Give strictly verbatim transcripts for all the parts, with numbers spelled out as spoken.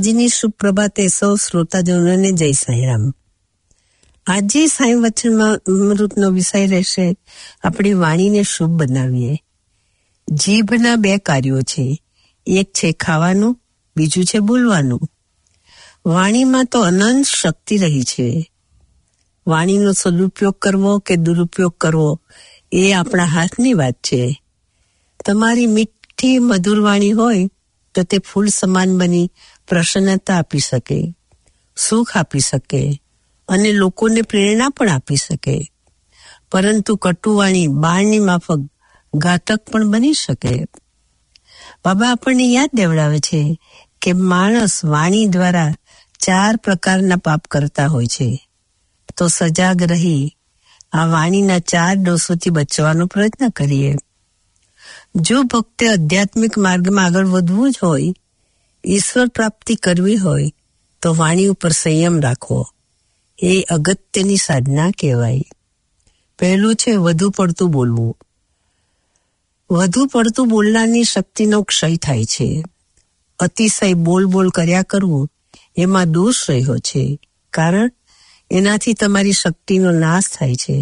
આજની શુભ પ્રભાતે સૌ શ્રોતાજનોને જય સાંઈરામ. આજે સાંઈ વચનમાં અમૃતનો વિષય રહેશે આપણી વાણીને શુભ બનાવીએ. જીભના બે કાર્યો છે, એક છે ખાવાનું, બીજું છે બોલવાનું. વાણીમાં તો અનંત શક્તિ રહી છે. વાણીનો સદુપયોગ કરવો કે દુરુપયોગ કરવો એ આપણા હાથની વાત છે. તમારી મીઠી મધુર વાણી હોય તો તે ફૂલ સમાન બની પ્રસન્નતા આપી શકે, સુખ આપી શકે અને લોકોને પ્રેરણા પણ આપી શકે. પરંતુ કટુવાણી બાણની માફક ઘાતક પણ બની શકે. બાબા આપણને યાદ દેવડાવે છે કે માણસ વાણી દ્વારા ચાર પ્રકારના પાપ કરતા હોય છે. તો સજાગ રહી આ વાણીના ચાર દોષોથી બચવાનો પ્રયત્ન કરીએ. જો ભક્તે આધ્યાત્મિક માર્ગમાં આગળ વધવું જ હોય, ઈશ્વર પ્રાપ્તિ કરવી હોય, તો વાણી ઉપર સંયમ રાખવો એ અગત્યની સાધના કહેવાય. પહેલું છે વધુ પડતું બોલવું. વધુ પડતું બોલનારની શક્તિનો ક્ષય થાય છે. અતિશય બોલ બોલ કર્યા કરવું એમાં દોષ રહ્યો છે, કારણ એનાથી તમારી શક્તિનો નાશ થાય છે.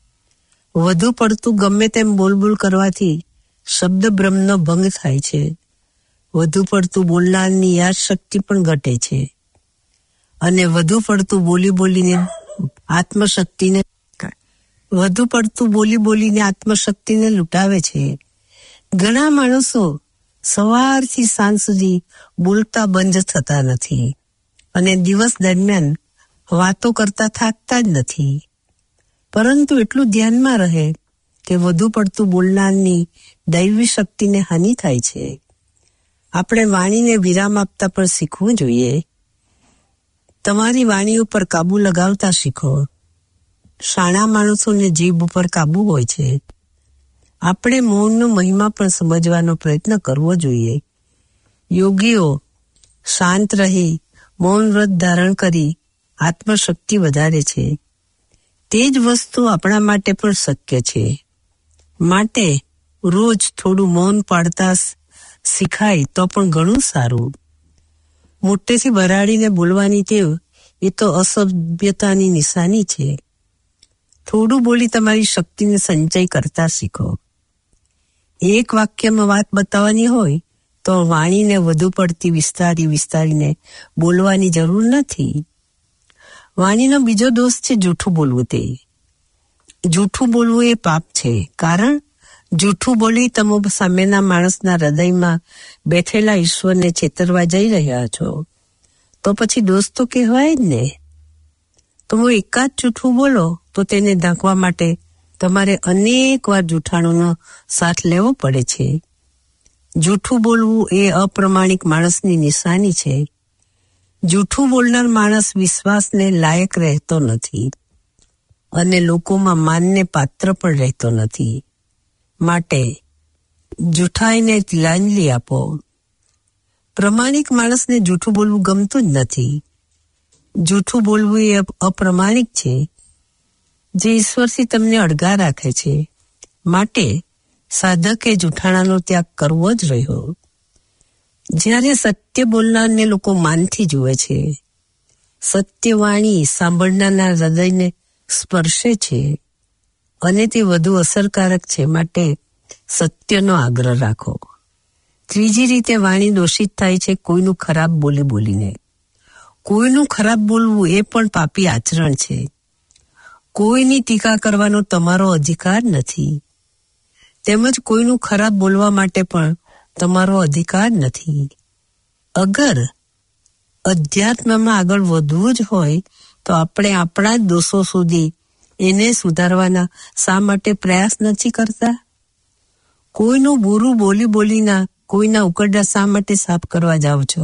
વધુ પડતું ગમે તેમ બોલ બોલ કરવાથી શબ્દ બ્રહ્મનો ભંગ થાય છે. વધુ પડતું બોલનારની યાદ શક્તિ પણ ઘટે છે અને વધુ પડતું બોલી બોલીને આત્મશક્તિને વધુ પડતું બોલી બોલીને આત્મશક્તિને લૂંટાવે છે. ઘણા માણસો સવારથી સાંજ સુધી બોલતા બંધ થતા નથી અને દિવસ દરમિયાન વાતો કરતા થાકતા જ નથી. પરંતુ એટલું ધ્યાનમાં રહે કે વધુ પડતું બોલનારની દૈવી શક્તિને હાનિ થાય છે. આપણે વાણીને વિરામ આપતા પણ શીખવું જોઈએ. તમારી વાણી ઉપર કાબુ લગાવતા શીખો. શાણા માણસોને જીભ ઉપર કાબુ હોય છે. આપણે મૌનનો મહિમા પણ સમજવાનો પ્રયત્ન કરવો જોઈએ. યોગીઓ શાંત રહી મૌન વ્રત ધારણ કરી આત્મશક્તિ વધારે છે. તે જ વસ્તુ આપણા માટે પણ શક્ય છે. માટે રોજ થોડું મૌન પાડતા શીખાય તો પણ ઘણું સારું. મોટેથી બરાડીને બોલવાની ટેવ એ તો અસભ્યતાની નિશાની છે. થોડું બોલી તમારી શક્તિને સંચય કરતા શીખો. એક વાક્યમાં વાત બતાવવાની હોય તો વાણીને વધુ પડતી વિસ્તારી વિસ્તારીને બોલવાની જરૂર નથી. વાણીનો બીજો દોષ છે જૂઠું બોલવું. તે જૂઠું બોલવું એ પાપ છે, કારણ જૂઠું બોલી તમે સામેના માણસના હૃદયમાં બેઠેલા ઈશ્વરને છેતરવા જઈ રહ્યા છો. તો પછી દોષ તો કહેવાય જ ને. તમે એકાદ જૂઠું બોલો તો તેને ઢાંકવા માટે તમારે અનેક વાર જૂઠાણોનો સાથ લેવો પડે છે. જૂઠું બોલવું એ અપ્રમાણિક માણસની નિશાની છે. જૂઠું બોલનાર માણસ વિશ્વાસને લાયક રહેતો નથી અને લોકોમાં માનને પાત્ર પણ રહેતો નથી. માટે જૂઠાઈને તિલાંજલિ આપો. પ્રમાણિક માણસને જૂઠું બોલવું ગમતું જ નથી. જૂઠું બોલવું એ અપ્રમાણિક છે, જે ઈશ્વરથી તમને અળગા રાખે છે. માટે સાધકે જૂઠાણાનો ત્યાગ કરવો જ રહ્યો. જ્યારે સત્ય બોલનારને લોકો માનથી જુએ છે, સત્યવાણી સાંભળનારના હૃદયને સ્પર્શે છે અને તે વધુ અસરકારક છે. માટે સત્યનો આગ્રહ રાખો. ત્રીજી રીતે વાણી દોષિત થાય છે કોઈનું ખરાબ બોલી બોલીને. કોઈનું ખરાબ બોલવું એ પણ પાપી આચરણ છે. કોઈની ટીકા કરવાનો તમારો અધિકાર નથી, તેમજ કોઈનું ખરાબ બોલવા માટે પણ તમારો અધિકાર નથી. અગર અધ્યાત્મમાં આગળ વધવું જ હોય તો આપણે આપણા જ દોષો સુધી એને સુધારવાના શા માટે પ્રયાસ નથી કરતા? કોઈનું બુરું બોલી બોલીના કોઈના ઉકરડા શા માટે સાફ કરવા જાઓ છો?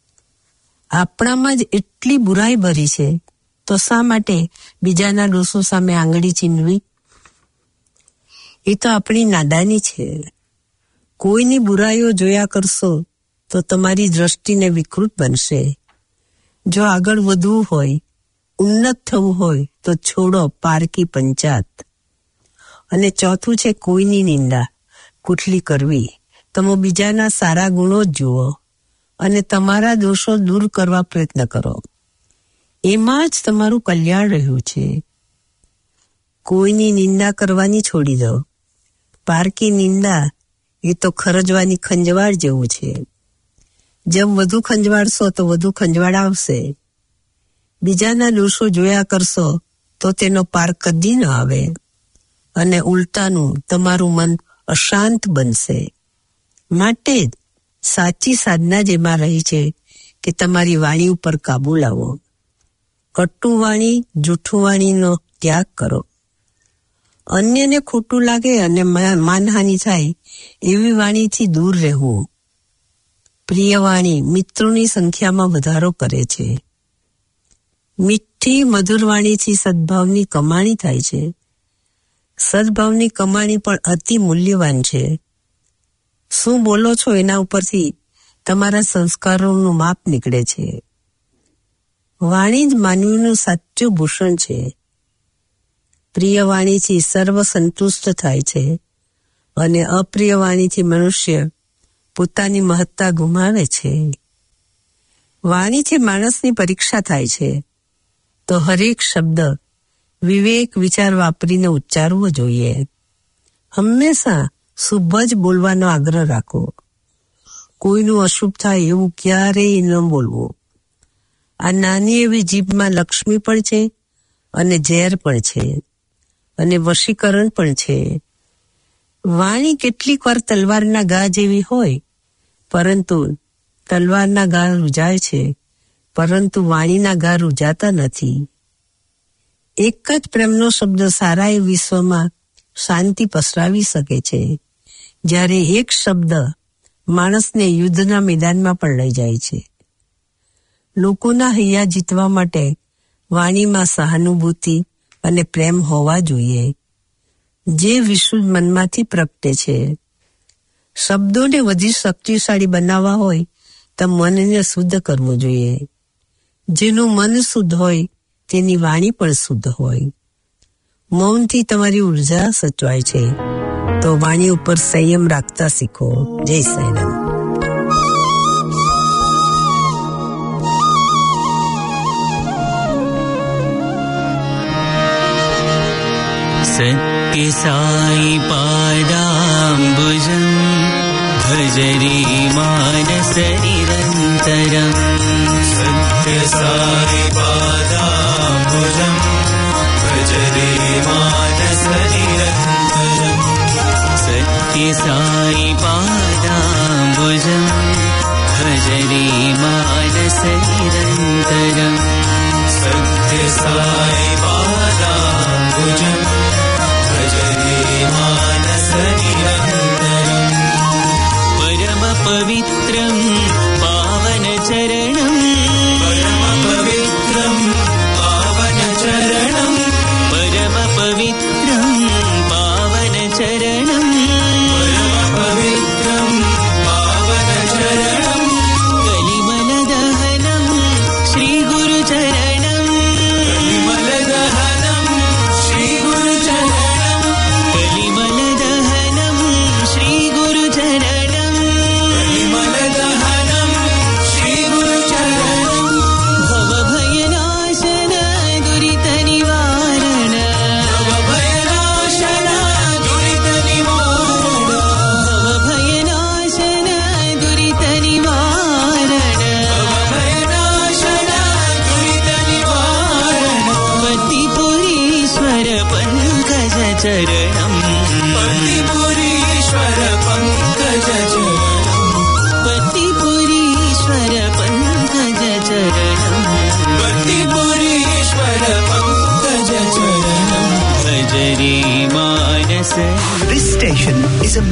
આપણામાં જ એટલી બુરાઈ ભરી છે તો શા માટે બીજાના દોષો સામે આંગળી ચીંધવી? એ તો આપણી નાદાની છે. કોઈની બુરાઈઓ જોયા કરશો તો તમારી દ્રષ્ટિને વિકૃત બનશે. જો આગળ વધવું હોય, ઉન્નત થવું હોય તો છોડો પારકી પંચાત. અને ચોથું છે કોઈની નિંદા કુઠલી કરવી. તમે બીજાના સારા ગુણો જ જુઓ, અને તમારા દોષો દૂર કરવા પ્રયત્ન કરો. એમાં જ તમારું કલ્યાણ રહ્યું છે. કોઈની નિંદા કરવાની છોડી દો. પારકી નિંદા એ તો ખરજવાની ખંજવાળ જેવું છે. જેમ વધુ ખંજવાળશો તો વધુ ખંજવાળ આવશે. બીજાના દોષો જોયા કરશો તો તેનો પાર કદી ન આવે અને ઉલટાનું તમારું મન અશાંત બનશે. માટે જ સાચી સાધના જ એમાં રહી છે કે તમારી વાણી ઉપર કાબુ લાવો. કટુ વાણી, જૂઠું વાણીનો ત્યાગ કરો. અન્યને ખોટું લાગે અને માનહાનિ થાય એવી વાણીથી દૂર રહેવું. પ્રિય વાણી મિત્રોની સંખ્યામાં વધારો કરે છે. મીઠી મધુર વાણીથી સદભાવની કમાણી થાય છે. સદભાવની કમાણી પણ અતિ મૂલ્યવાન છે. શું બોલો છો એના ઉપરથી તમારા સંસ્કારોનું માપ નીકળે છે. વાણી જ માનવીનું સાચું ભૂષણ છે. પ્રિય વાણીથી સર્વ સંતુષ્ટ થાય છે અને અપ્રિય વાણીથી મનુષ્ય પોતાની મહત્તા ગુમાવે છે. વાણીથી માણસની પરીક્ષા થાય છે તો હરેક શબ્દ વિવેક વિચાર વાપરીને ઉચ્ચારવો જોઈએ. હંમેશા શુભ જ બોલવાનો આગ્રહ રાખો. કોઈનું અશુભ થાય એવું ક્યારેય ન બોલવું. આ નાની એવી જીભમાં લક્ષ્મી પણ છે અને ઝેર પણ છે અને વશીકરણ પણ છે. વાણી કેટલીક વાર તલવારના ઘા જેવી હોય, પરંતુ તલવારના ઘા રૂજાય છે, પરંતુ વાણીના ઘા રૂજાતા નથી. એક જ પ્રેમનો શબ્દ સારા એ વિશ્વમાં શાંતિ પસરાવી શકે છે, જ્યારે એક શબ્દ માણસને યુદ્ધના મેદાનમાં પણ લઈ જાય છે. લોકોના હૈયા જીતવા માટે વાણીમાં સહાનુભૂતિ અને પ્રેમ હોવા જોઈએ, જે વિશુદ્ધ મનમાંથી પ્રગટે છે. શબ્દોને વધુ શક્તિશાળી બનાવવા હોય તો મનને શુદ્ધ કરવું જોઈએ. જેનું મન શુદ્ધ હોય તેની વાણી પણ શુદ્ધ હોય. મૌનથી તમારી ઉર્જા સચવાય છે, તો વાણી ઉપર સંયમ રાખતા શીખો. જય સાંઈરામ. सत्य साई पादाम्बुजं भजरे मानस निरन्तरम्. सत्य साई पादाम्बुजं भजरे मानस निरन्तरम्. सत्य साई पादाम्बुजं भजरे मानस निरन्तरम्. सत्य साई पादाम्बुजं मानस निरन्तरम्. परम पवित्रं पावन चरणं, परम पवित्रं पावन चरणं, परम पवित्रं पावन चरणं, परम पवित्रं पावन चरणं. कलिमल दहनं श्री गुरु चरणं, कलिमल दहनं श्री गुरु चरणं, कलिमल दहनं श्री गुरु चरणं, कलिमल दहनं श्री गुरु चरणं. भव भयनाशन दुरित निवारण, भव भयनाशन दुरित निवारण, भव भयनाशन दुरित निवारण, भव भयनाशन दुरित निवारण. पतिपुरीश्वर पंकज चरणं, पतिपुरीश्वर पंकज चरणं, पतिपुरीश्वर पंकज चरणं, पतिपुरीश्वर पंकज चरणं. भजरे मानस. This station is a